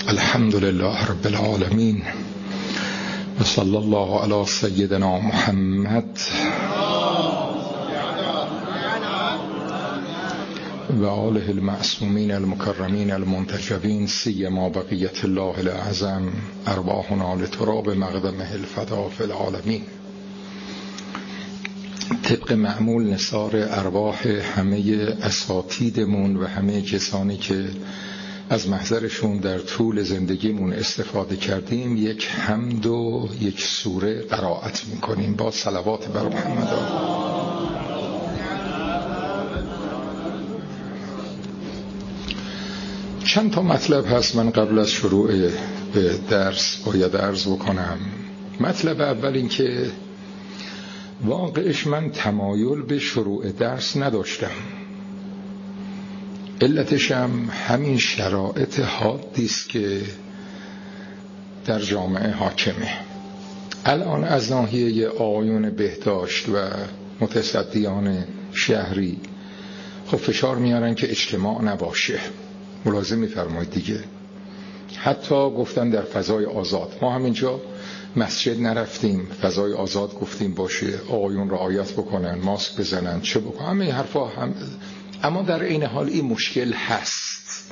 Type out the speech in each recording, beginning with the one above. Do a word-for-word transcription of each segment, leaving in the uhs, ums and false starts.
الحمد لله رب العالمين و صلی الله علی سیدنا محمد و آله المعصومین المکرمین المنتجبین سیما بقیت الله الاعظم ارواحنا لتراب مقدمه الفدا فی العالمین. طبق معمول نثار ارواح همه اساتیدمون و همه کسانی که از محضرشون در طول زندگیمون استفاده کردیم یک حمد و یک سوره قرائت میکنیم با صلوات بر محمد. چند تا مطلب هست من قبل از شروع به درس باید عرض بکنم. مطلب اول این که واقعش من تمایل به شروع درس نداشتم، علتش هم همین شرایط حادی است که در جامعه حاکمه. الان از ناحیه آقایون بهداشت و متصدیان شهری خب فشار میارن که اجتماع نباشه، ملاحظه میفرمایید دیگه. حتی گفتن در فضای آزاد، ما همینجا مسجد نرفتیم، فضای آزاد گفتیم باشه، آقایون رعایت بکنن، ماسک بزنن، چه بکنن، همه حرفا هم. اما در این حال این مشکل هست.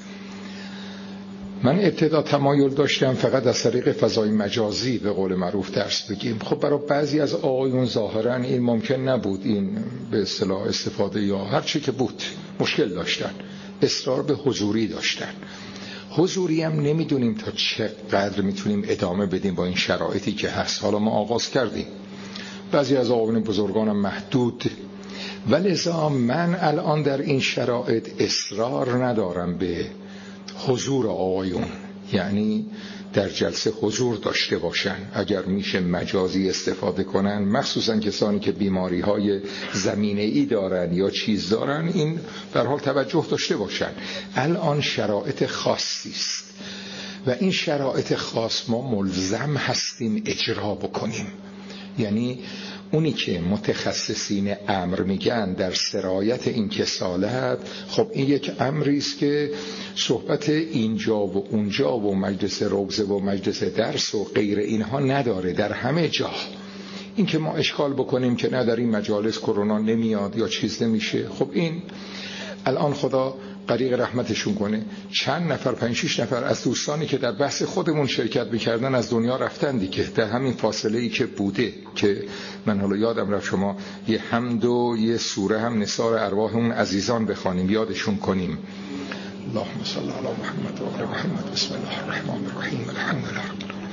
من ابتدا تمایل داشتم فقط از طریق فضای مجازی به قول معروف درس بگیم. خب برای بعضی از آقایون ظاهرا این ممکن نبود، این به اصطلاح استفاده یا هر چی که بود مشکل داشتن، اصرار به حضوری داشتن. حضوری هم نمیدونیم تا چقدر میتونیم ادامه بدیم با این شرایطی که هست. حالا ما آغاز کردیم، بعضی از آقایون بزرگانم محدود، ولذا من الان در این شرایط اصرار ندارم به حضور آقایون، یعنی در جلسه حضور داشته باشن، اگر میشه مجازی استفاده کنن، مخصوصا کسانی که بیماری های زمینه ای دارن یا چیز دارن، این در حال توجه داشته باشن. الان شرایط خاصی است و این شرایط خاص ما ملزم هستیم اجرا بکنیم. یعنی اونی که متخصصین امر میگن در سرایت این کسالت، خب این یک امری است که صحبت اینجا و اونجا و مجلس روزه و مجلس درس و غیر اینها نداره، در همه جا. این که ما اشکال بکنیم که نه در این مجالس کرونا نمیاد یا چیز نمیشه، خب این الان خدا غریق رحمتشون کنه، چند نفر، پنج شش نفر از دوستانی که در بحث خودمون شرکت میکردن از دنیا رفتن دیگه، در همین فاصله ای که بوده. که من حالا یادم رفت شما یه حمد و یه سوره هم نثار ارواح اون عزیزان بخوانیم، یادشون کنیم. اللهم صل علی محمد و آل محمد. بسم الله الرحمن الرحیم. الحمد لله رب العالمین.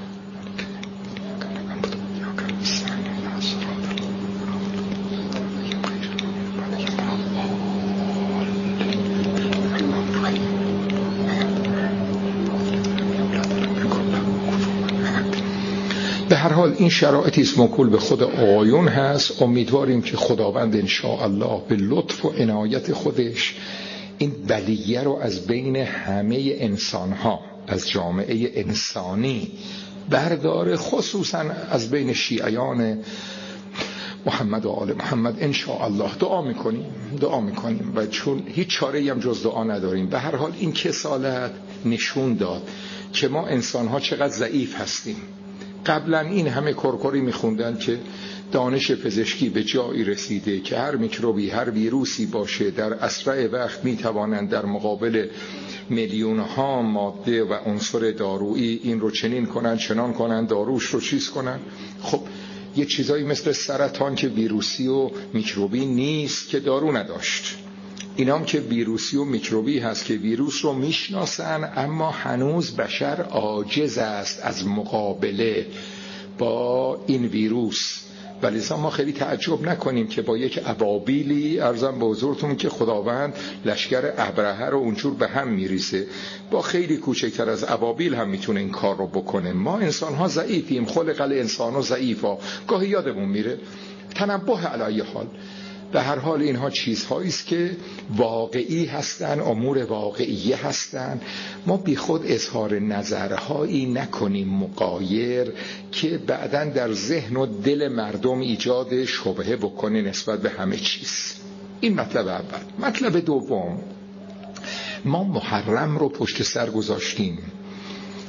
به هر حال این شرایطی است موکول به خود آقایون هست. امیدواریم که خداوند ان شاء الله به لطف و عنایت خودش این بلیه رو از بین همه انسانها، از جامعه انسانی برداره، خصوصا از بین شیعیان محمد و آل محمد. ان شاء الله دعا میکنیم دعا میکنیم و چون هیچ چاره‌ای هم جز دعا نداریم. به هر حال این کسالت نشون داد که ما انسانها چقدر ضعیف هستیم. قبلا این همه کرکری میخوندن که دانش پزشکی به جایی رسیده که هر میکروبی، هر ویروسی باشه، در اسرع وقت میتوانند در مقابل میلیون ها ماده و عنصر دارویی این رو چنین کنن، چنان کنن، داروش رو چیز کنن. خب یه چیزایی مثل سرطان که ویروسی و میکروبی نیست که دارو نداشت، اینام که ویروسی و میکروبی هست که ویروس رو میشناسن، اما هنوز بشر عاجز است از مقابله با این ویروس. ولیزا ما خیلی تعجب نکنیم که با یک ابابیلی، عرضم به حضورتون که خداوند لشکر ابرهه رو اونجور به هم میریزه، با خیلی کوچکتر از ابابیل هم میتونه این کار رو بکنه. ما انسان ها ضعیفیم، خلق الانسان ها ضعیفا، گاهی یادمون میره. تنبه علی حال. به هر حال اینها چیزهایی است که واقعی هستن، امور واقعیه هستن. ما بی خود اظهار نظرهایی نکنیم مغایر که بعداً در ذهن و دل مردم ایجاد شبهه بکنه نسبت به همه چیز. این مطلب اول. مطلب دوم، ما محرم رو پشت سر گذاشتیم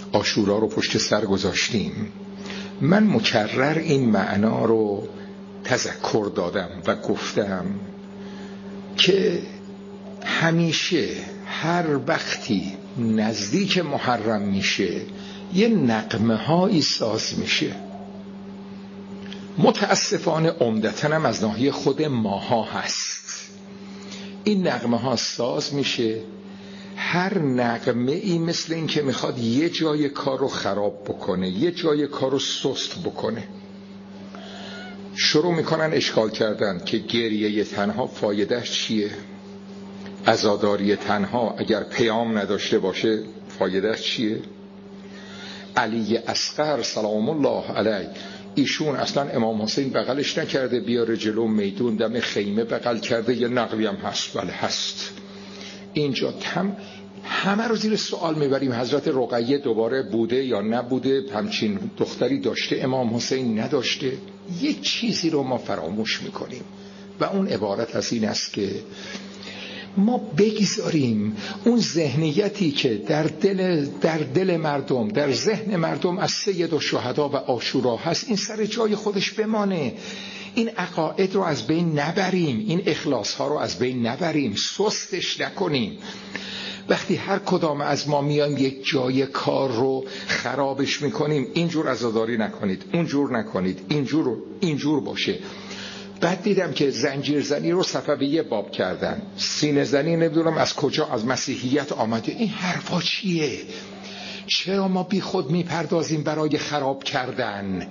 عاشورا رو پشت سر گذاشتیم. من مکرر این معنا رو تذکر دادم و گفتم که همیشه هر وقتی نزدیک محرم میشه یه نغمه هایی ساز میشه. متاسفانه عمدتاً هم از ناحیه خود ماها هست. این نغمه ها ساز میشه، هر نغمه ای مثل این که میخواد یه جای کار رو خراب بکنه، یه جای کار رو سست بکنه. شروع میکنن اشکال کردن که گریه تنها فایدهش چیه؟ عزاداری تنها اگر پیام نداشته باشه فایدهش چیه؟ علی اصغر سلام الله علیه، ایشون اصلا امام حسین بغلش نکرده بیاره جلو میدون، دم خیمه بغل کرده. یه نقلی هم هست، بله هست. اینجا هم همه رو زیر سوال میبریم. حضرت رقیه دوباره بوده یا نبوده؟ همچین دختری داشته امام حسین نداشته؟ یک چیزی رو ما فراموش میکنیم و اون عبارت از این است که ما بگذاریم اون ذهنیتی که در دل در دل مردم، در ذهن مردم از سید الشهدا و عاشورا هست، این سر جای خودش بمانه. این عقاید رو از بین نبریم، این اخلاص ها رو از بین نبریم، سستش نکنیم. وقتی هر کدام از ما میایم یک جای کار رو خرابش میکنیم، اینجور عزاداری نکنید، اونجور نکنید، اینجور اینجور باشه. بعد دیدم که زنجیر زنی رو صفویه باب کردن، سینه زنی نمیدونم از کجا از مسیحیت آمده. این حرفا چیه؟ چرا ما بی خود میپردازیم برای خراب کردن؟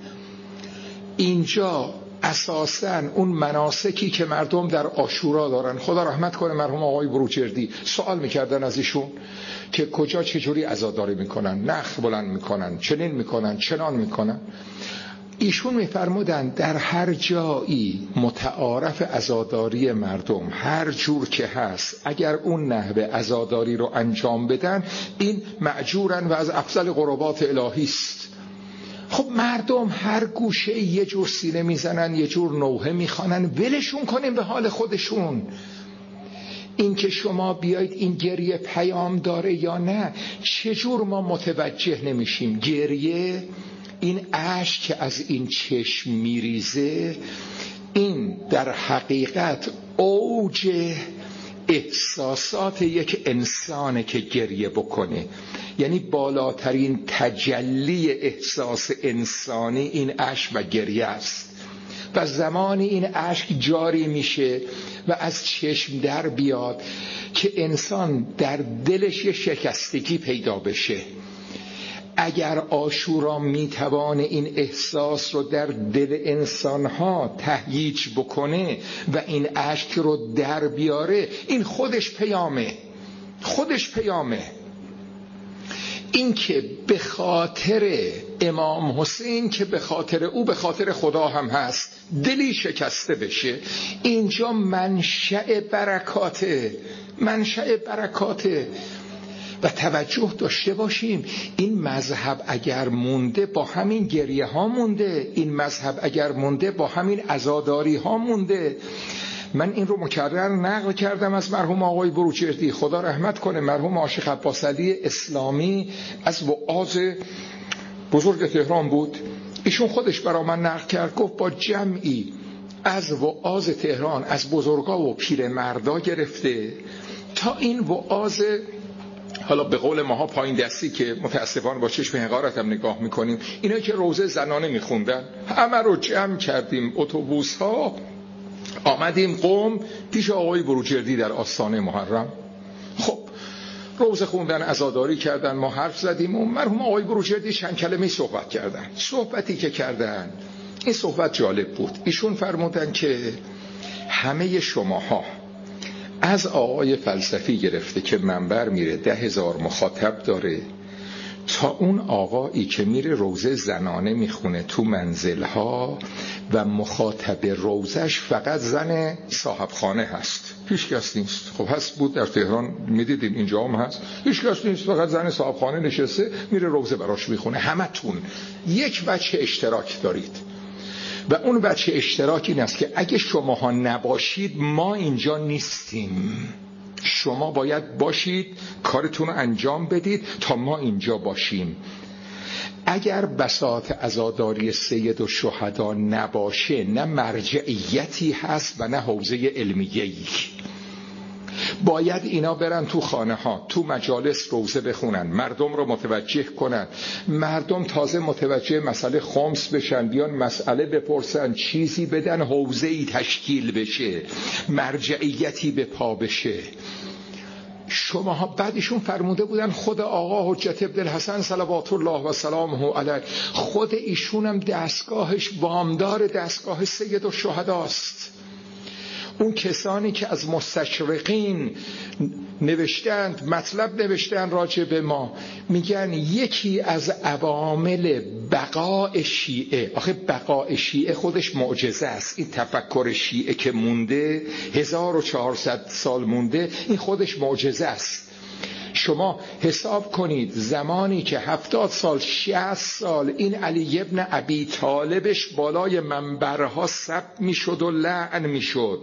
اینجا اساساً اون مناسکی که مردم در عاشورا دارن، خدا رحمت کنه مرحوم آقای بروجردی، سوال میکردن از ایشون که کجا چجوری عزاداری میکنن، نخ بلند میکنن، چنین میکنن، چنان میکنن. ایشون میفرمودن در هر جایی متعارف عزاداری مردم هر جور که هست، اگر اون نحوه عزاداری رو انجام بدن این مأجورن و از افضل قربات الهی است. خب مردم هر گوشه یه جور سینه میزنن، یه جور نوحه میخوانن، ولشون کنیم به حال خودشون. این که شما بیایید این گریه پیام داره یا نه، چجور ما متوجه نمیشیم؟ گریه، این اشک که از این چشم میریزه، این در حقیقت اوج احساسات یک انسانه که گریه بکنه. یعنی بالاترین تجلی احساس انسانی این اشک و گریه است. و زمانی این اشک جاری میشه و از چشم در بیاد که انسان در دلش یه شکستگی پیدا بشه. اگر عاشورا میتوانه این احساس رو در دل انسانها تهییج بکنه و این اشک رو در بیاره، این خودش پیامه، خودش پیامه. این که به خاطر امام حسین، که به خاطر او به خاطر خدا هم هست، دلی شکسته بشه، اینجا منشأ برکاته، منشأ برکاته. و توجه داشته باشیم این مذهب اگر مونده با همین گریه ها مونده، این مذهب اگر مونده با همین عزاداری ها مونده. من این رو مکرر نقل کردم از مرحوم آقای بروجردی، خدا رحمت کنه. مرحوم عاشق عباس علی اسلامی از وعاظ بزرگ تهران بود، ایشون خودش برا من نقل کرد، گفت با جمعی از وعاظ تهران، از بزرگا و پیرمردا گرفته تا این وعاظ، حالا به قول ماها پایین دستی که متاسفانه با چشم حقارت هم نگاه میکنیم، اینا که روزه زنانه میخوندن، همه رو جمع کردیم، اتوبوس ها آمدیم قم پیش آقای بروجردی در آستانه محرم. خب روزه خوندن، عزاداری کردن، ما حرف زدیم و مرحوم آقای بروجردی چند کلمه صحبت کردن. صحبتی که کردن، این صحبت جالب بود. ایشون فرمودن که همه شماها از آقای فلسفی گرفته که منبر میره ده هزار مخاطب داره، تا اون آقایی که میره روزه زنانه میخونه تو منزلها و مخاطب روزش فقط زن صاحب خانه هست، هیچ کس نیست. خب هست بود در تهران، میدیدیم اینجا هم هست، هیچ کس نیست، فقط زن صاحب خانه نشسته میره روزه براش میخونه. همه تون یک بچه اشتراک دارید و اون بچه اشتراک این است که اگه شماها نباشید ما اینجا نیستیم. شما باید باشید، کارتون رو انجام بدید تا ما اینجا باشیم. اگر بساط عزاداری سید الشهدا نباشه، نه مرجعیتی هست و نه حوزه علمیه‌ای. باید اینا برن تو خانه ها، تو مجالس روزه بخونن، مردم رو متوجه کنن، مردم تازه متوجه مسئله خمس بشن، بیان مسئله بپرسن، چیزی بدن، حوزه‌ای تشکیل بشه، مرجعیتی به پا بشه. شماها بعدشون فرموده بودن خود آقا حجت ابن الحسن صلوات الله و سلامه علیه، خود ایشونم دستگاهش وامدار دستگاه سید الشهداست. اون کسانی که از مستشرقین نوشتند، مطلب نوشتن راجع به ما، میگن یکی از عوامل بقاء شیعه، آخه بقاء شیعه خودش معجزه است، این تفکر شیعه که مونده هزار و چهارصد سال مونده، این خودش معجزه است. شما حساب کنید زمانی که هفتاد سال شصت سال این علی ابن ابی طالبش بالای منبرها سب میشد و لعن میشد،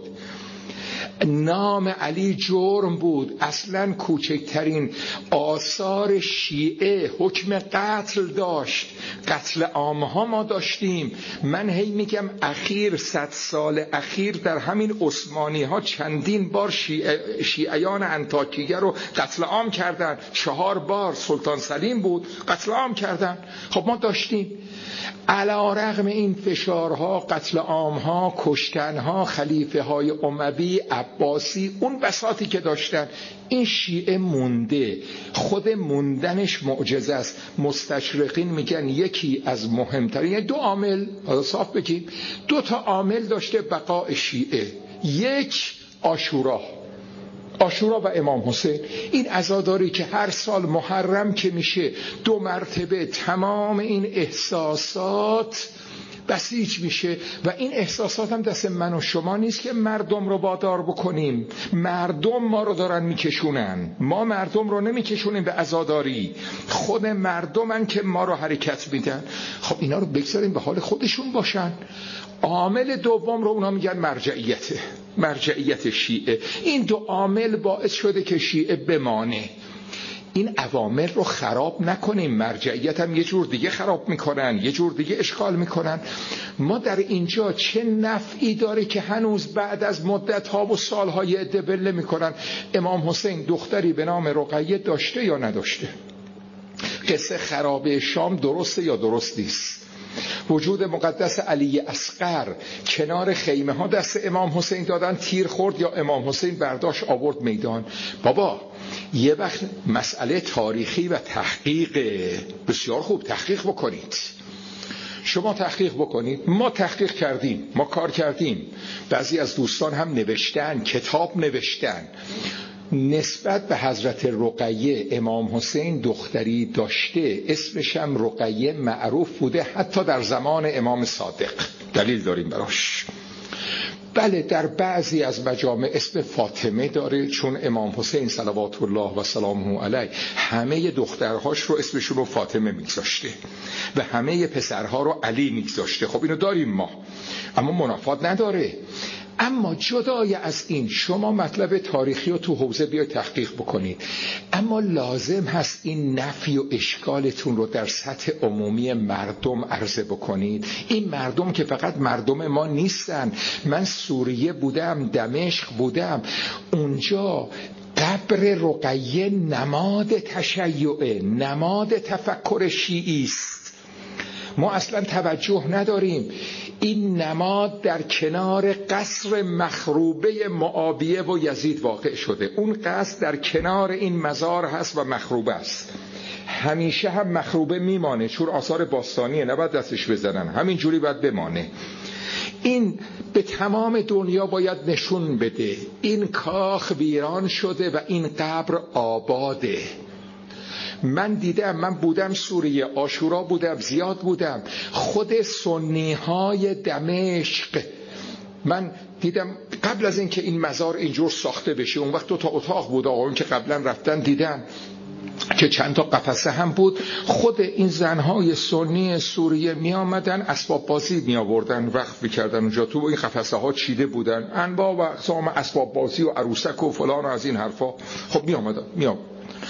نام علی جرم بود، اصلا کوچکترین آثار شیعه حکم قتل داشت، قتل عامها ما داشتیم. من هی میگم اخیر صد سال اخیر در همین عثمانی ها چندین بار شیعه شیعیان انطاکیه رو قتل عام کردن، چهار بار سلطان سلیم بود قتل عام کردن. خب ما داشتیم علی رغم این فشارها، قتل عامها، کشتنها، خلیفه های اموی عباسی، اون بساطی که داشتن، این شیعه مونده. خود موندنش معجزه است. مستشرقین میگن یکی از مهمترین، یعنی دو عامل، صاف بگیم دو تا عامل داشته بقاء شیعه. یک، عاشورا، عاشورا و امام حسین. این عزاداری که هر سال محرم که میشه دو مرتبه تمام این احساسات بسیج میشه و این احساسات هم دست من و شما نیست که مردم رو وادار بکنیم. مردم ما رو دارن میکشونن، ما مردم رو نمیکشونیم به عزاداری، خود مردمن که ما رو حرکت میدن. خب اینا رو بگذاریم به حال خودشون باشن. عامل دوم رو اونا میگن مرجعیته، مرجعیت شیعه. این دو عامل باعث شده که شیعه بمانه. این عوامل رو خراب نکنیم. مرجعیت هم یه جور دیگه خراب میکنن، یه جور دیگه اشغال میکنن. ما در اینجا چه نفعی داره که هنوز بعد از مدت ها و سالهای عده بله میکنن امام حسین دختری به نام رقیه داشته یا نداشته؟ قصه خرابه شام درسته یا درست نیست؟ وجود مقدس علی اصغر کنار خیمه ها دست امام حسین دادن، تیر خورد یا امام حسین برداشت آورد میدان. بابا یه وقت مسئله تاریخی و تحقیق، بسیار خوب تحقیق بکنید. شما تحقیق بکنید، ما تحقیق کردیم، ما کار کردیم. بعضی از دوستان هم نوشتن، کتاب نوشتن نسبت به حضرت رقیه. امام حسین دختری داشته، اسمش هم رقیه معروف بوده حتی در زمان امام صادق، دلیل داریم براش. بله در بعضی از مجامع اسم فاطمه داره، چون امام حسین صلوات الله و سلامه علیه همه دخترهاش رو اسمشون رو فاطمه میگذاشته و همه پسرها رو علی میگذاشته. خب اینو داریم ما، اما منافات نداره. اما جدای از این شما مطلب تاریخی رو تو حوزه بیای تحقیق بکنید، اما لازم هست این نفی و اشکالتون رو در سطح عمومی مردم عرضه بکنید. این مردم که فقط مردم ما نیستن. من سوریه بودم، دمشق بودم، اونجا قبر رقیه نماد تشیعه، نماد تفکر شیعی است. ما اصلا توجه نداریم. این نماد در کنار قصر مخروبه معاویه و یزید واقع شده. اون قصر در کنار این مزار هست و مخروبه است. همیشه هم مخروبه میمانه، چون آثار باستانیه، نباید دستش بزنن، همینجوری باید بمانه. این به تمام دنیا باید نشون بده این کاخ ویران شده و این قبر آباده. من دیدم، من بودم سوریه، عاشورا بودم، زیاد بودم، خود سنی های دمشق من دیدم قبل از اینکه این مزار اینجور ساخته بشه. اون وقت دو تا اتاق بود، آقایون که قبلا رفتن دیدم که چند تا قفسه هم بود. خود این زنهای سنی سوریه می آمدن اسباب بازی می آوردن، وقف می‌کردن اونجا، تو این قفسه ها چیده بودن انواع و اقسام اسباب بازی و عروسک و فلان و از این حرفا. خب می آمدن می آمدن.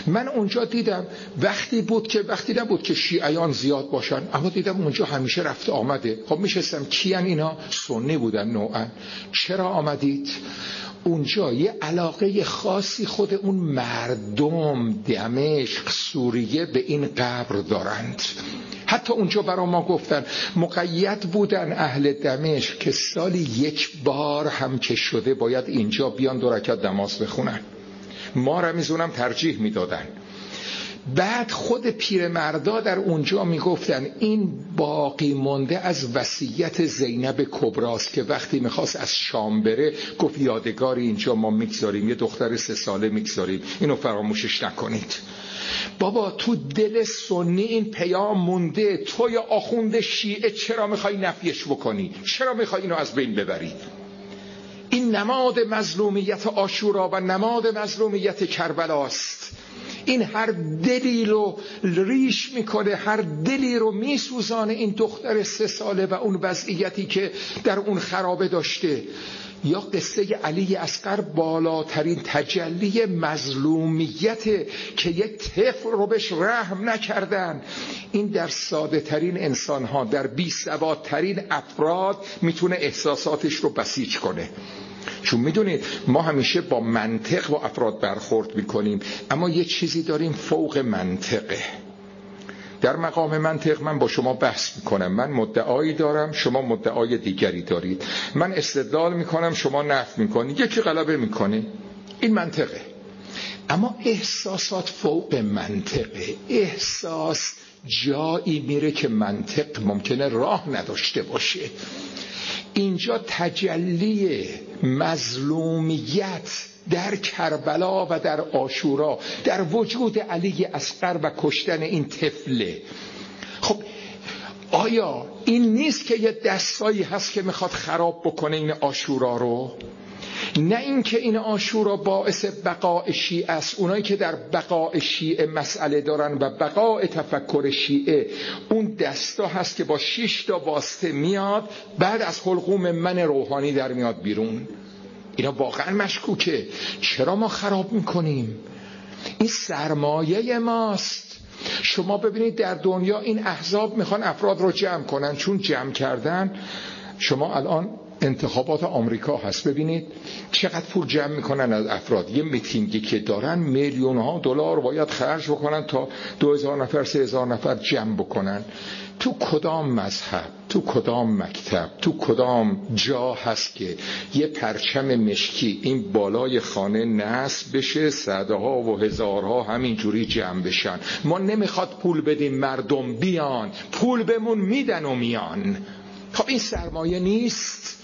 من اونجا دیدم وقتی بود که وقتی نبود که شیعیان زیاد باشن، اما دیدم اونجا همیشه رفت آمده. خب میشستم کیان اینا؟ سنی بودن نوعا. چرا آمدید؟ اونجا یه علاقه خاصی خود اون مردم دمشق سوریه به این قبر دارند. حتی اونجا برا ما گفتن مقید بودن اهل دمشق که سالی یک بار هم که شده باید اینجا بیان دو رکعت نماز بخونن. ما رمیزونم ترجیح میدادن. بعد خود پیرمردا در اونجا میگفتن این باقی مونده از وصیت زینب کبراست که وقتی میخواست از شام بره گفت یادگاری اینجا ما میگذاریم، یه دختر سه ساله میگذاریم، اینو فراموشش نکنید. بابا تو دل سنی این پیام مونده. تو یا آخوند شیعه چرا میخوای نفیش بکنی؟ چرا میخوای اینو از بین ببری؟ این نماد مظلومیت عاشورا و نماد مظلومیت کربلاست. این هر دلی رو ریش میکنه، هر دلی رو میسوزانه. این دختر سه ساله و اون وضعیتی که در اون خرابه داشته. یا قصه علی اصغر بالاترین تجلی مظلومیت که یک طفل رو بهش رحم نکردن. این در ساده ترین انسان ها، در بی سوادترین افراد میتونه احساساتش رو بسیج کنه. چون میدونید ما همیشه با منطق و افراد برخورد میکنیم، اما یه چیزی داریم فوق منطقه. در مقام منطق من با شما بحث میکنم، من مدعایی دارم، شما مدعای دیگری دارید، من استدلال میکنم، شما نفی میکنید، یکی غلبه میکنه. این منطقه. اما احساسات فوق منطقه. احساس جایی میره که منطق ممکنه راه نداشته باشه. اینجا تجلی مظلومیت در کربلا و در عاشورا در وجود علی اصغر و کشتن این طفله. خب آیا این نیست که یه دستایی هست که میخواد خراب بکنه این عاشورا رو؟ نه اینکه این عاشورا باعث بقاء شیعه است. اونایی که در بقاء شیعه مسئله دارن و بقاء تفکر شیعه، اون دستا هست که با شش تا واسطه میاد، بعد از حلقوم من روحانی در میاد بیرون. اینا واقعا مشکوکه. چرا ما خراب میکنیم؟ این سرمایه ماست. شما ببینید در دنیا این احزاب میخوان افراد رو جمع کنن، چون جمع کردن. شما الان انتخابات آمریکا هست، ببینید چقدر پول جمع میکنن از افراد. یه میتینگی که دارن میلیون ها دلار باید خرج بکنن تا دو هزار نفر سه هزار نفر جمع بکنن. تو کدام مذهب، تو کدام مکتب، تو کدام جا هست که یه پرچم مشکی این بالای خانه نصب بشه، صده ها و هزارها همینجوری جمع بشن؟ ما نمیخواد پول بدیم مردم بیان، پول بهمون میدن و میان. خب این سرمایه نیست؟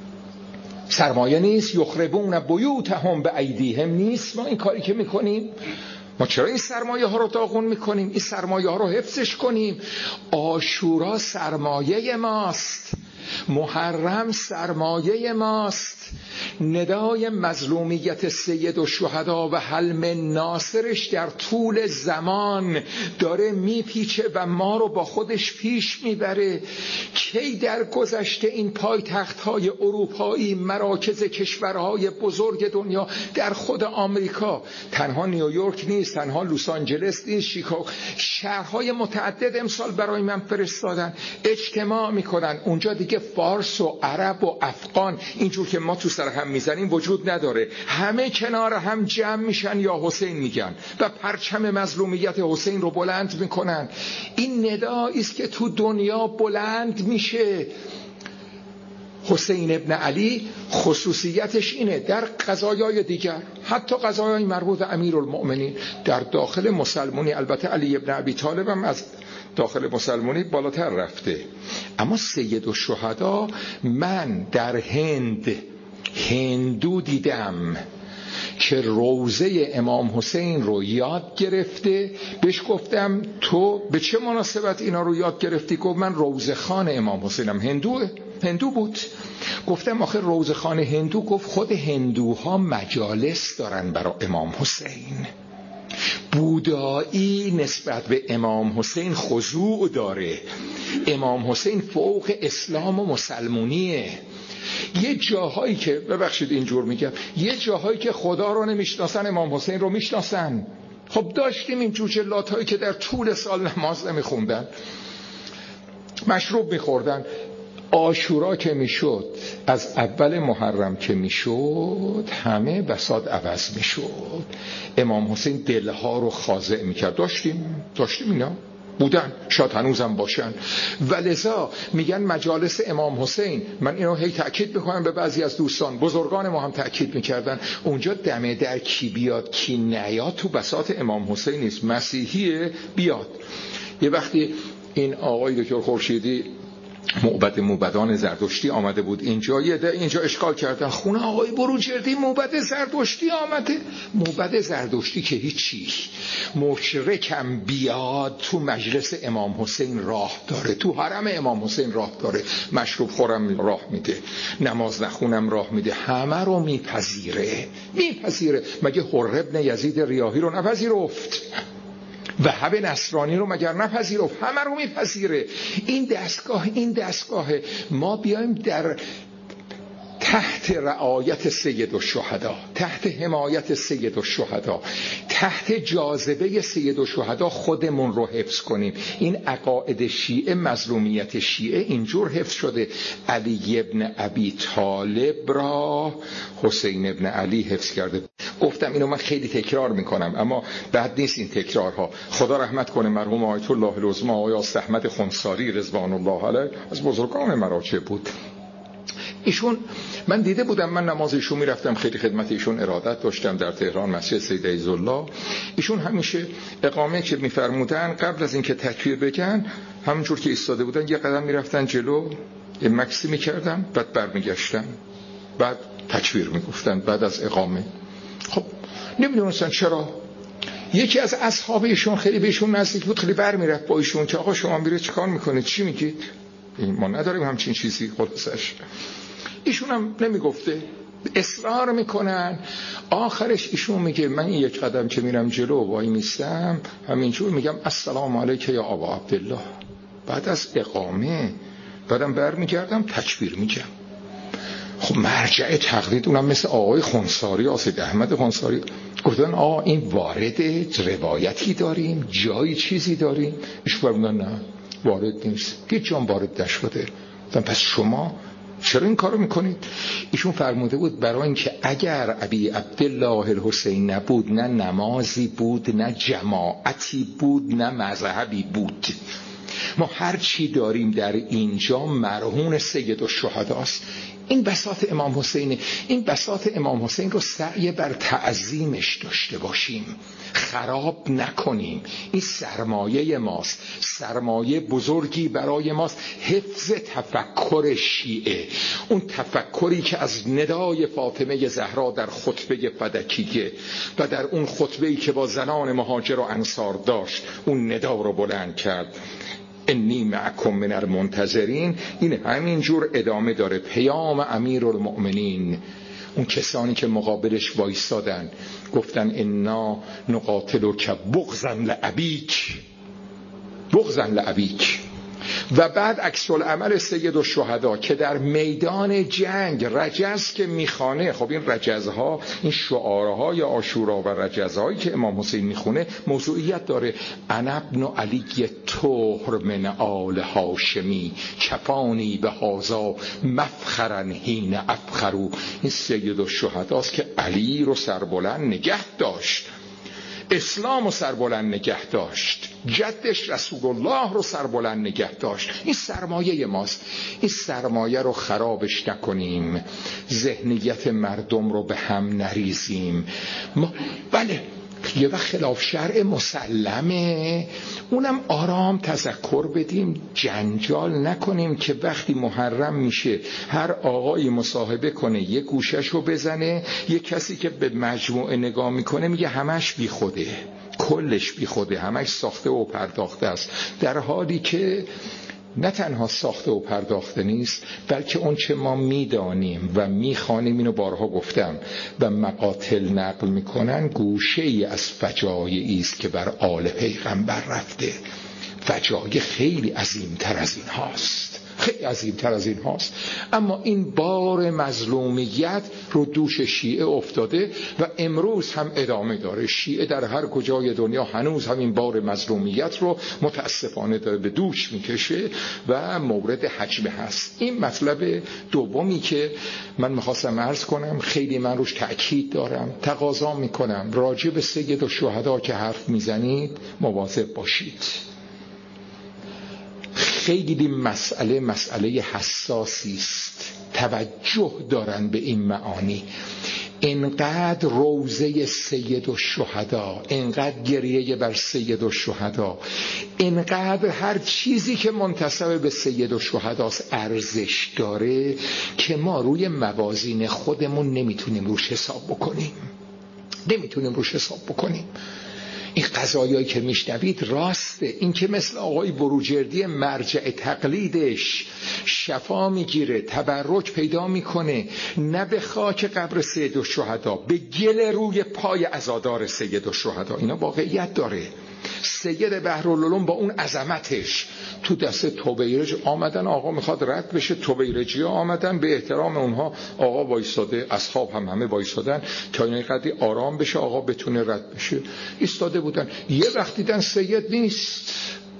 سرمایه نیست؟ یخربون بیوتهم به ایدیهم نیست؟ ما این کاری که میکنیم، ما چرا این سرمایه ها رو داغون میکنیم؟ این سرمایه ها رو حفظش کنیم. عاشورا سرمایه ماست، محرم سرمایه ماست. ندای مظلومیت سید الشهدا و حلم ناصرش در طول زمان داره میپیچه و ما رو با خودش پیش میبره. کی در گذشته این پایتخت‌های اروپایی، مراکز کشورهای بزرگ دنیا، در خود آمریکا، تنها نیویورک نیست، تنها لس آنجلس نیست، شیکاگو، شهرهای متعدد امسال برای من فرستادن، اجتماع میکنن اونجا. دیگه فارس و عرب و افغان اینجور که ما تو سر هم میزنیم وجود نداره. همه کنار هم جمع میشن یا حسین میگن و پرچم مظلومیت حسین رو بلند میکنن. این ندایی است که تو دنیا بلند میشه. حسین ابن علی خصوصیتش اینه در قضایای دیگر، حتی قضایای مربوط به امیرالمؤمنین، در داخل مسلمانی، البته علی ابن ابی طالب هم از داخل مسلمانی بالاتر رفته، اما سید الشهدا من در هند هندو دیدم که روزه امام حسین رو یاد گرفته. بهش گفتم تو به چه مناسبت اینا رو یاد گرفتی؟ گفت من روزه خان امام حسینم. هندوه، هندو بود. گفتم آخه روزه خان هندو؟ گفت خود هندوها مجالس دارن برای امام حسین. بودایی نسبت به امام حسین خضوع داره. امام حسین فوق اسلام و مسلمونیه. یه جاهایی که، ببخشید اینجور میگم، یه جاهایی که خدا رو نمیشناسن امام حسین رو میشناسن. خب داشتیم این جوجلات هایی که در طول سال نماز نمیخوندن، مشروب میخوردن. عاشورا که میشد، از اول محرم که میشد، همه بساط عوض میشد. امام حسین دلها رو خاضع میکرد. داشتیم داشتیم اینا بودن، شاید هنوزم باشن. ولذا میگن مجالس امام حسین، من اینو هی تأکید میکنم به بعضی از دوستان، بزرگان ما هم تأکید میکردن، اونجا دمه در کی بیاد کی نیاد تو بساط امام حسین نیست. مسیحیه بیاد. یه وقتی این آقای دکتر خورشیدی موبد موبدان زردشتی آمده بود اینجا، یه ده اینجا اشکال کردن خونه آقای بروجردی موبد زردشتی آمده. موبد زردشتی که هیچی، مشرکم بیاد تو مجلس امام حسین راه داره، تو حرم امام حسین راه داره، مشروب خورم راه میده، نماز نخونم راه میده، همه رو میپذیره میپذیره. مگه حر ابن یزید ریاحی رو نپذیرفت؟ وهب نصرانی رو مگر نپذیرفت؟ همه رو میپذیره. این دستگاه این دستگاه ما بیایم در تحت رعایت سید الشهدا، تحت حمایت سید الشهدا، تحت جاذبه سید الشهدا خودمون رو حفظ کنیم. این عقاید شیعه، مظلومیت شیعه اینجور حفظ شده. علی ابن ابی طالب را حسین ابن علی حفظ کرده. گفتم اینو من خیلی تکرار میکنم اما بد نیست این تکرارها. خدا رحمت کنه مرحوم آیت الله العظمی آقای آصف احمد خنثاری رضوان الله علیه، از بزرگان مراجع بود. ایشون من دیده بودم، من نماز ایشون میرفتم، خیلی خدمت ایشون ارادت داشتم در تهران مسجد سید عیزالله. ایشون همیشه اقامه که میفرمودن قبل از اینکه تکبیر بگن همونجور که ایستاده بودن یه قدم میرفتن جلو، یه مکسی میکردن، بعد برمیگشتن، بعد تکبیر میگفتن بعد از اقامه. خب نمیدونستن چرا. یکی از اصحاب ایشون خیلی بهشون نزدیک بود، خیلی برمیرفت با ایشون که آقا شما میره چیکار میکنید، چی میگید؟ ما نداریم همچین چیزی. خلاصش ایشون هم نمیگفته، اصرار میکنن. آخرش ایشون میگه من این یک قدم که میرم جلو وای میستم همینجور میگم السلام علیک یا ابا عبدالله، بعد از اقامه بعدم برمیگردم تکبیر میگم. خب مرجع تقلید اونم مثل آقای خنثاری، آصف احمد خنثاری، گفتن آقا این وارد روایتی داریم، جایی چیزی داریم؟ ایشون فرمودن نه وارد نیست، هیچ جام وارد نشده. پس شما چرا این کارو میکنید؟ ایشون فرموده بود برای اینکه اگر ابی عبدالله الحسین نبود، نه نمازی بود، نه جماعتی بود، نه مذهبی بود. ما هر چی داریم در اینجا مرهون سید الشهداست. این بساط امام حسین، این بساط امام حسین رو سعی بر تعظیمش داشته باشیم، خراب نکنیم. این سرمایه ماست، سرمایه بزرگی برای ماست. حفظ تفکر شیعه، اون تفکری که از ندای فاطمه زهرا در خطبه فدکیه و در اون خطبه‌ای که با زنان مهاجر و انصار داشت، اون ندا رو بلند کرد، انی معکم من المنتظرین. این همینجور ادامه داره. پیام امیرالمؤمنین، اون کسانی که مقابلش وایستادن گفتن انا نقاتلک بغضا لابیک، بغضا لابیک. و بعد عکس العمل سید الشهدا که در میدان جنگ رجز که میخوانه. خب این رجزها، این شعارهای عاشورا و رجزهایی که امام حسین میخونه موضوعیت داره. انا ابن علی طهر من آل هاشمی کفانی به هذا مفخرا حین افخرو. این سید الشهداست که علی رو سربلند نگه داشت، اسلام رو سربلند نگه داشت، جدش رسول الله رو سربلند نگه داشت. این سرمایه ماست. این سرمایه رو خرابش نکنیم، ذهنیت مردم رو به هم نریزیم. ما بله یه وقت خلاف شرع مسلمه، اونم آرام تذکر بدیم، جنجال نکنیم که وقتی محرم میشه هر آقایی مصاحبه کنه یه گوشش رو بزنه، یه کسی که به مجموعه نگاه میکنه میگه همش بی خوده، کلش بی خوده، همش ساخته و پرداخته است. در حالی که نه تنها ساخته و پرداخته نیست، بلکه اون چه ما میدانیم و میخوانیم، اینو بارها گفتم، و مقاتل نقل میکنن، گوشه ای از فجایعی است که بر آل پیغمبر رفته. فجایع خیلی عظیمتر از این هاست، خیلی عظیم‌تر از این هاست. اما این بار مظلومیت رو دوش شیعه افتاده و امروز هم ادامه داره. شیعه در هر کجای دنیا هنوز همین بار مظلومیت رو متاسفانه داره به دوش میکشه و مورد حجم هست. این مطلب دومی که من میخواستم عرض کنم، خیلی من روش تأکید دارم، تقاضا میکنم راجع به سید الشهدا که حرف میزنید مواظب باشید. خیلی مسئله مسئله حساسی است، توجه دارن به این معانی. اینقدر روضه سید الشهدا، اینقدر گریه بر سید الشهدا، اینقدر هر چیزی که منتسب به سید الشهداست ارزش داره که ما روی موازین خودمون نمیتونیم روش حساب بکنیم نمیتونیم روش حساب بکنیم. این قضایایی که میشنوید راسته. این که مثل آقای بروجردی مرجع تقلیدش شفا میگیره، تبرک پیدا میکنه، نه به خاک قبر سید الشهدا، به گل روی پای عزادار سید الشهدا. اینا واقعیت داره. سید بحرالعلوم با اون عظمتش تو دست توبیرج آمدن، آقا میخواد رد بشه، توبیرجی آمدن به احترام اونها، آقا وایستاده، اصحاب هم همه وایستادن تا این قدری آرام بشه آقا بتونه رد بشه. ایستاده بودن. یه وقت دیدن سید نیست،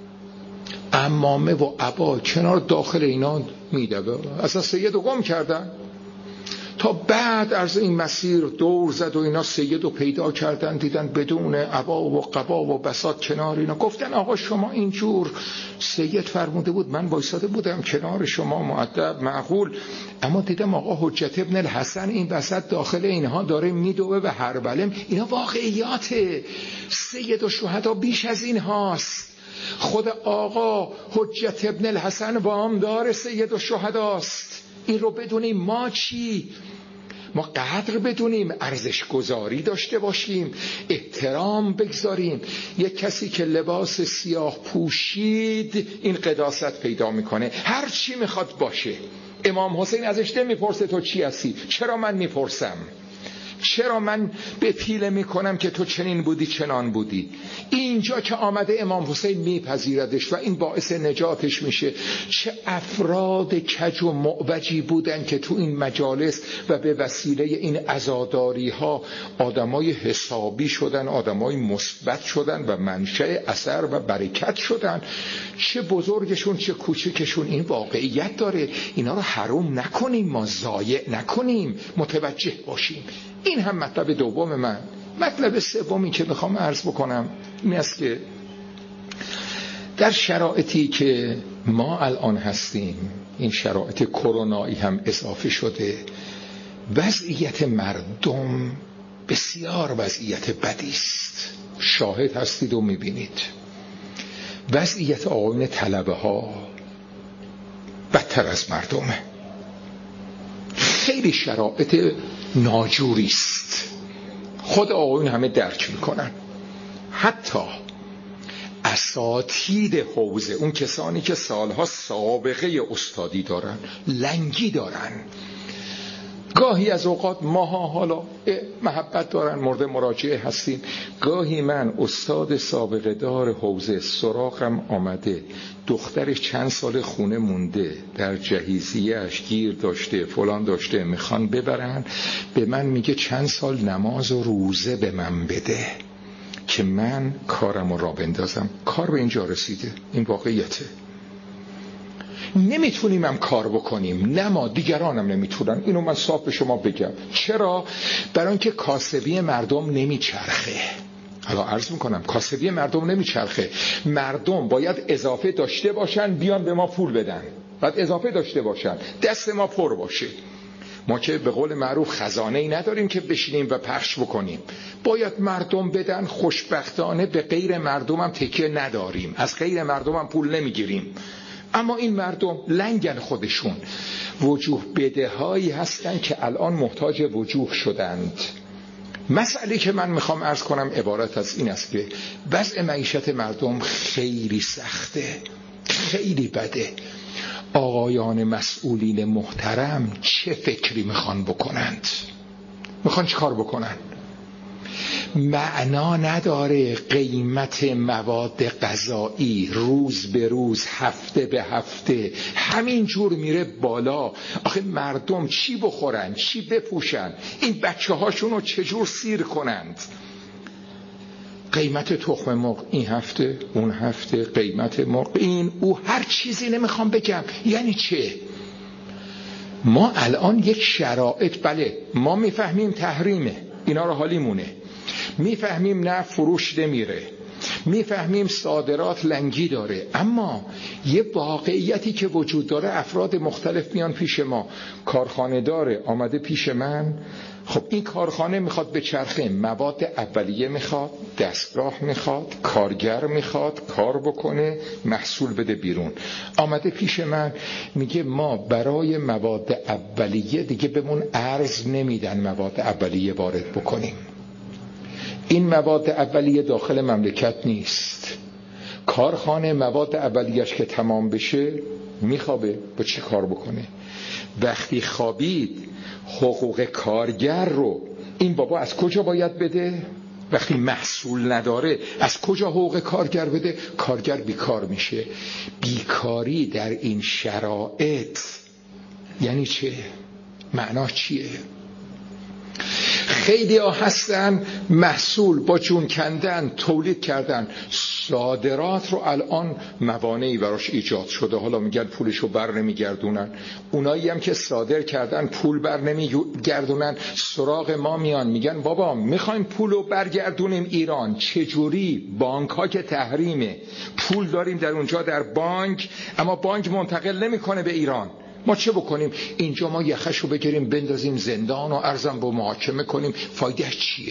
عمامه و عبا کنار داخل اینا میدوه، اصلا سید رو گم کردن. تا بعد از این مسیر دور زد و اینا سید رو پیدا کردن، دیدن بدون عبا و قبا و بساط کنار اینا. گفتن آقا شما اینجور، سید فرموده بود من وایساده بودم کنار شما مؤدب معقول، اما دیدم آقا حجت ابن الحسن این وسط داخل اینها داره میدوه و هربلم. اینا واقعیاته. سید الشهدا بیش از این هاست. خود آقا حجت ابن الحسن وامدار سید الشهداست. این رو بدونیم. ما چی؟ ما قدر بدونیم، ارزش گذاری داشته باشیم، احترام بگذاریم. یک کسی که لباس سیاه پوشید این قداست پیدا میکنه، هر چی میخواد باشه. امام حسین ازش نمیپرسه تو چی هستی. چرا من میپرسم؟ چرا من به پیله میکنم که تو چنین بودی چنان بودی؟ اینجا که آمده امام حسین میپذیردش و این باعث نجاتش میشه. چه افراد کج و معوجی بودن که تو این مجالس و به وسیله این عزاداری ها آدمای حسابی شدن، آدمای مثبت شدن و منشأ اثر و برکت شدن. چه بزرگشون چه کوچکشون. این واقعیت داره. اینا رو حروم نکنیم، ما ضایع نکنیم، متوجه باشیم. این هم مطلب دوم من. مطلب سومی که میخوام عرض بکنم این است که در شرایطی که ما الان هستیم، این شرایط کرونایی هم اضافه شده، وضعیت مردم بسیار وضعیت بدی است. شاهد هستید و میبینید. وضعیت آقایون طلبه ها بدتر از مردمه. خیلی شرایط ناجوری است. خود آقایون همه درک میکنن. حتی اساتید حوزه، اون کسانی که سالها سابقه استادی دارن، لنگی دارن، گاهی از اوقات ماها حالا محبت دارن، مورد مراجعه هستیم. گاهی من استاد سابقه دار حوزه سراغم آمده، دخترش چند سال خونه مونده، در جهیزیه‌اش گیر داشته، فلان داشته، میخوان ببرن، به من میگه چند سال نماز و روزه به من بده که من کارم را بندازم. کار به اینجا رسیده. این واقعیته. نمیتونیم هم کار بکنیم، نه ما، دیگرانم نمیتونن. اینو من صاف به شما بگم. چرا؟ برای اینکه کاسبی مردم نمیچرخه. حالا عرض میکنم کاسبی مردم نمیچرخه. مردم باید اضافه داشته باشن بیان به ما پول بدن، باید اضافه داشته باشن، دست ما پر باشه. ما که به قول معروف خزانه ای نداریم که بشینیم و پخش بکنیم. باید مردم بدن. خوشبختانه به غیر مردم هم تکیه نداریم، از غیر مردم هم پول نمیگیریم. اما این مردم لنگن خودشون. وجوه بده هایی هستن که الان محتاج وجوه شدند. مسئله که من میخوام عرض کنم عبارت از این است که وضع معیشت مردم خیلی سخته، خیلی بده. آقایان مسئولین محترم چه فکری میخوان بکنند؟ میخوان چه کار بکنن؟ معنا نداره قیمت مواد غذایی روز به روز، هفته به هفته همین جور میره بالا. آخه مردم چی بخورن، چی بپوشن، این بچه هاشون رو چجور سیر کنند؟ قیمت تخم مرغ این هفته، اون هفته، قیمت مرغ این او، هر چیزی نمیخوام بگم. یعنی چه؟ ما الان یک شرایط، بله ما میفهمیم تحریمه، اینا رو حالیمونه، میفهمیم نه فروش نمیره، میفهمیم صادرات لنگی داره، اما یه واقعیتی که وجود داره، افراد مختلف میان پیش ما، کارخانه داره آمده پیش من، خب این کارخانه میخواد به چرخه، مواد اولیه میخواد، دستگاه میخواد، کارگر میخواد، کار بکنه، محصول بده بیرون. آمده پیش من میگه ما برای مواد اولیه دیگه بهمون ارز نمیدن مواد اولیه وارد بکنیم، این مواد اولیه داخل مملکت نیست، کارخانه مواد اولیه‌اش که تمام بشه میخوابه، با چی کار بکنه؟ وقتی خوابید حقوق کارگر رو این بابا از کجا باید بده؟ وقتی محصول نداره از کجا حقوق کارگر بده؟ کارگر بیکار میشه. بیکاری در این شرایط یعنی چه؟ معناش چیه؟ خیلی ها هستن محصول با جون کندن تولید کردن، صادرات رو الان موانعی براش ایجاد شده، حالا میگن پولشو بر نمیگردونن. اونایی هم که صادر کردن پول بر نمیگردونن، سراغ ما میان میگن بابا میخوایم پولو برگردونیم ایران. چجوری؟ بانک ها که تحریمه، پول داریم در اونجا در بانک، اما بانک منتقل نمیکنه به ایران. ما چه بکنیم؟ اینجا ما یخشو بگیریم بندازیم زندان و ارزم با محاکمه کنیم، فایده چیه؟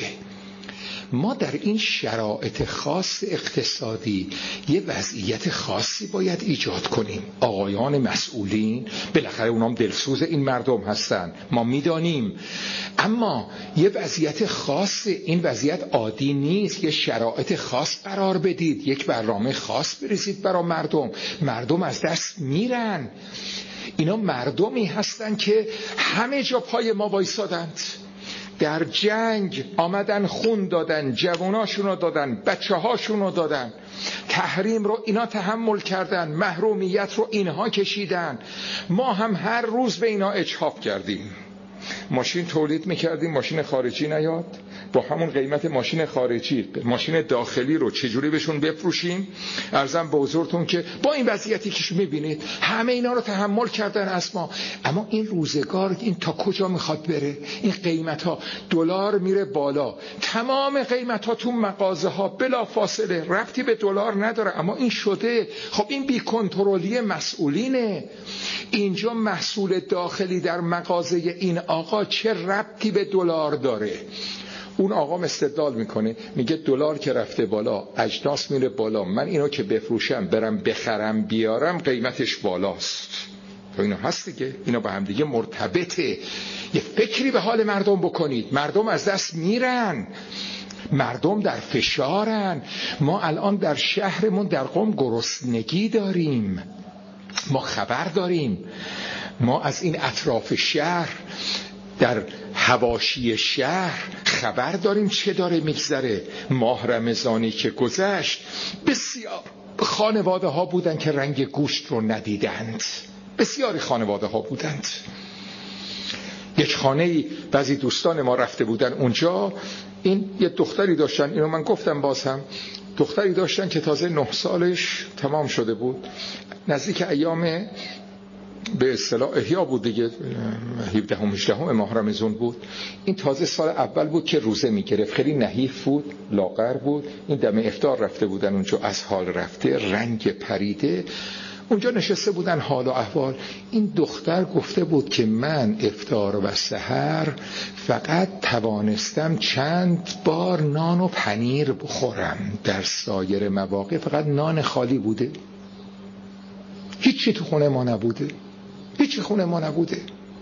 ما در این شرایط خاص اقتصادی یه وضعیت خاصی باید ایجاد کنیم. آقایان مسئولین بالاخره اونام دلسوز این مردم هستن، ما میدانیم، اما یه وضعیت خاص، این وضعیت عادی نیست، یه شرایط خاص قرار بدید، یک برنامه خاص بریزید برای مردم. مردم از دست میرن، اینا مردمی هستن که همه جا پای ما وایسادند، در جنگ آمدن خون دادن، جواناشون رو دادن، بچه هاشون رو دادن، تحریم رو اینا تحمل کردن، محرومیت رو اینها کشیدن. ما هم هر روز به اینا اجحاف کردیم، ماشین تولید میکردیم ماشین خارجی نیاد، با همون قیمت ماشین خارجی ماشین داخلی رو چجوری بهشون بفروشیم؟ عرضم به حضورتون که با این وضعیتی که میبینید همه اینا رو تحمل کردن از ما. اما این روزگار این تا کجا میخواد بره؟ این قیمت ها، دلار میره بالا، تمام قیمت ها تو مغازه ها بلا فاصله، ربطی به دلار نداره، اما این شده. خب این بی کنترلی مسئولینه. اینجا محصول داخلی در مغازه این آقا چه ربطی به دلار داره؟ اون آقا استدلال میکنه، میگه دلار که رفته بالا، اجناس میره بالا، من اینو که بفروشم برم بخرم بیارم قیمتش بالاست. تو اینا هست دیگه، اینا با هم دیگه مرتبطه. یه فکری به حال مردم بکنید، مردم از دست میرن، مردم در فشارن. ما الان در شهرمون در قم گرسنگی داریم، ما خبر داریم، ما از این اطراف شهر در حواشی شهر خبر داریم چه داره میگذره. ماه رمضانی که گذشت بسیار خانواده ها بودن که رنگ گوشت رو ندیدند، بسیاری خانواده ها بودند. یک خانه‌ای بعضی دوستان ما رفته بودن اونجا، این یه دختری داشتن، اینو من گفتم باز هم، دختری داشتن که تازه نه سالش تمام شده بود، نزدیک ایام به اصطلاح احیا بود دیگه، هفدهم هجدهم ماه رمضان بود. این تازه سال اول بود که روزه میگرفت، خیلی نحیف بود، لاغر بود. این دم افطار رفته بودن اونجا، از حال رفته، رنگ پریده، اونجا نشسته بودن حال و احوال. این دختر گفته بود که من افطار و سحر فقط توانستم چند بار نان و پنیر بخورم، در سایر مواقع فقط نان خالی بوده، هیچی تو خونه ما نبوده، هیچی خونه ما نبوده.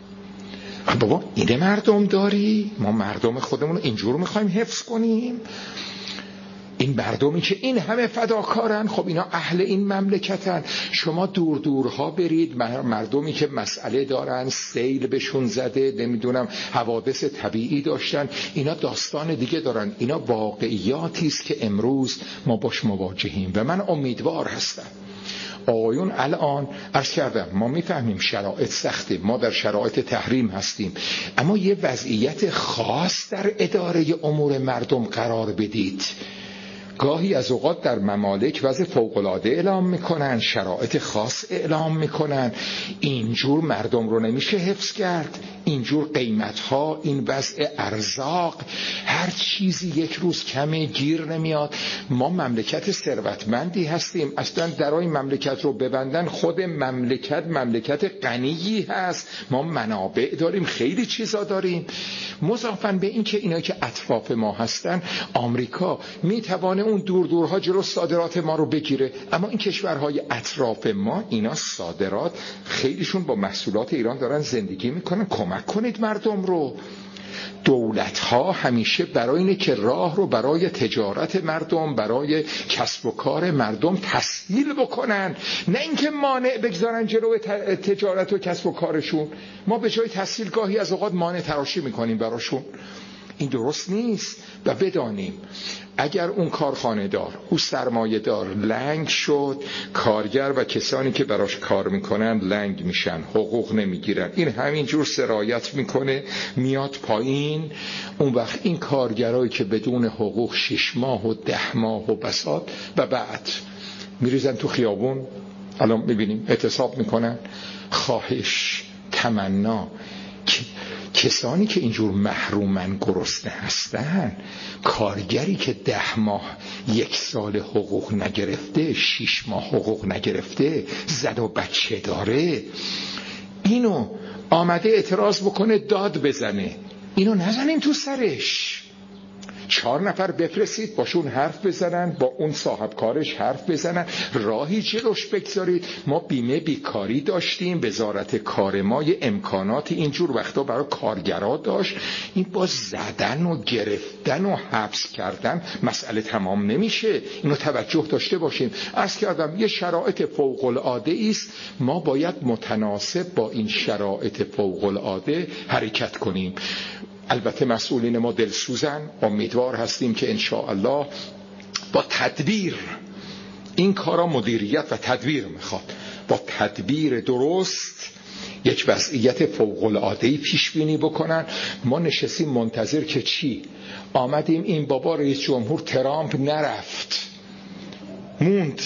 بابا اینه مردم داری؟ ما مردم خودمون رو اینجور میخوایم حفظ کنیم؟ این مردمی که این همه فداکارن، خب اینا اهل این مملکتن. شما دور دورها برید، مردمی که مسئله دارن، سیل بهشون زده، نمیدونم حوادث طبیعی داشتن، اینا داستان دیگه دارن. اینا واقعیاتی است که امروز ما باش مواجهیم و من امیدوار هستم آقایون. الان عرض کردم ما میفهمیم شرایط سخته، ما در شرایط تحریم هستیم، اما یه وضعیت خاص در اداره امور مردم قرار بدید. گاهی از اوقات در ممالک وضع فوق‌العاده اعلام میکنن، شرایط خاص اعلام میکنن. اینجور مردم رو نمیشه حفظ کرد. اینجور قیمتها، این وضع ارزاق، هر چیزی یک روز کمه، گیر نمیاد. ما مملکت ثروتمندی هستیم، اصلا درای مملکت رو ببندن خود مملکت مملکت غنیی هست. ما منابع داریم، خیلی چیزا داریم. مضافاً به این که اینا که اطراف ما هستن، آمریکا میتوانه اون دور دورها جلو صادرات ما رو بگیره، اما این کشورهای اطراف ما اینا صادرات خیلیشون با محصولات ایران دارن زندگی میکنن. کمک کنید مردم رو. دولت ها همیشه برای اینه که راه رو برای تجارت مردم، برای کسب و کار مردم تسهیل بکنن، نه اینکه مانع بگذارن جلوی تجارت و کسب و کارشون. ما به جای تسهیل گاهی از اوقات مانع تراشی میکنیم براشون. این درست نیست. و بدانیم اگر اون کارخانه دار، اون سرمایه دار لنگ شد، کارگر و کسانی که براش کار میکنن لنگ میشن، حقوق نمیگیرن. این همینجور سرایت میکنه میاد پایین. اون وقت این کارگرایی که بدون حقوق شش ماه و ده ماه و بساط و بعد میریزن تو خیابون. الان میبینیم اعتصاب میکنن. خواهش، تمنا، کسانی که اینجور محرومن، گرسنه هستن، کارگری که ده ماه یک سال حقوق نگرفته، شش ماه حقوق نگرفته، زد و بچه داره، اینو آمده اعتراض بکنه، داد بزنه، اینو نزنیم تو سرش. چهار نفر بفرستید باشون حرف بزنن، با اون صاحب کارش حرف بزنن، راهی جلوش بگذارید. ما بیمه بیکاری داشتیم، وزارت کار ما یه امکانات اینجور وقتا برای کارگرها داشت. این با زدن و گرفتن و حبس کردن مسئله تمام نمیشه. اینو توجه داشته باشیم. عرض کردم یه شرایط فوق العاده است، ما باید متناسب با این شرایط فوق العاده حرکت کنیم. البته مسئولین ما دلسوزن، امیدوار هستیم که انشاءالله با تدبیر، این کارا مدیریت و تدبیر میخواد، با تدبیر درست یک وضعیت فوق العاده‌ای پیش بینی بکنن. ما نشستیم منتظر که چی؟ آمدیم این بابا رئیس جمهور ترامپ نرفت، موند.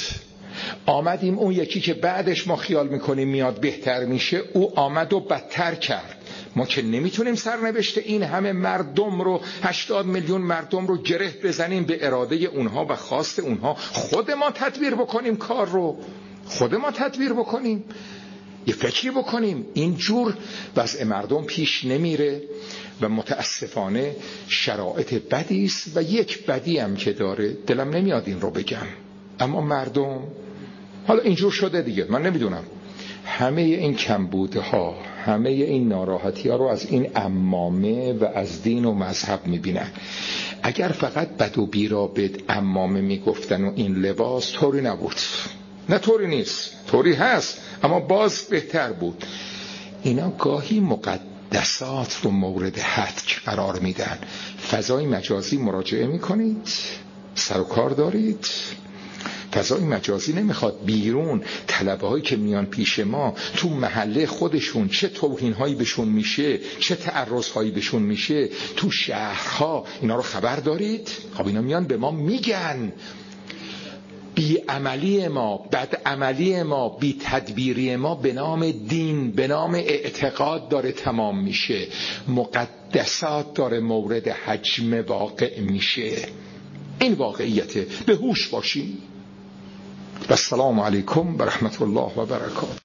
آمدیم اون یکی که بعدش ما خیال میکنیم میاد بهتر میشه، او آمد و بدتر کرد. ما که نمیتونیم سرنوشت این همه مردم رو، هشتاد میلیون مردم رو گره بزنیم به اراده اونها و خواست اونها. خود ما تدبیر بکنیم کار رو، خود ما تدبیر بکنیم، یه فکری بکنیم. اینجور وضع مردم پیش نمیره و متاسفانه شرایط بدی است و یک بدی هم که داره، دلم نمیاد این رو بگم، اما مردم حالا اینجور شده دیگه. من نمیدونم، همه این کمبودها، همه این ناراحتی ها رو از این عمامه و از دین و مذهب میبینن. اگر فقط بد و بیرا بد عمامه میگفتن و این لباس، طوری نبود. نه طوری نیست، طوری هست، اما باز بهتر بود. اینا گاهی مقدسات رو مورد حد قرار میدن. فضای مجازی مراجعه میکنید؟ سر و کار دارید؟ فضای مجازی نمیخواد بیرون طلبه هایی که میان پیش ما تو محله خودشون چه توهین هایی بهشون میشه، چه تعرض هایی بهشون میشه تو شهرها، اینا رو خبر دارید؟ خب اینا میان به ما میگن بی عملی ما، بد عملی ما، بی تدبیری ما به نام دین، به نام اعتقاد داره تمام میشه، مقدسات داره مورد حجم واقع میشه. این واقعیته. به هوش باشیم. و السلام علیکم و رحمت الله و برکاته.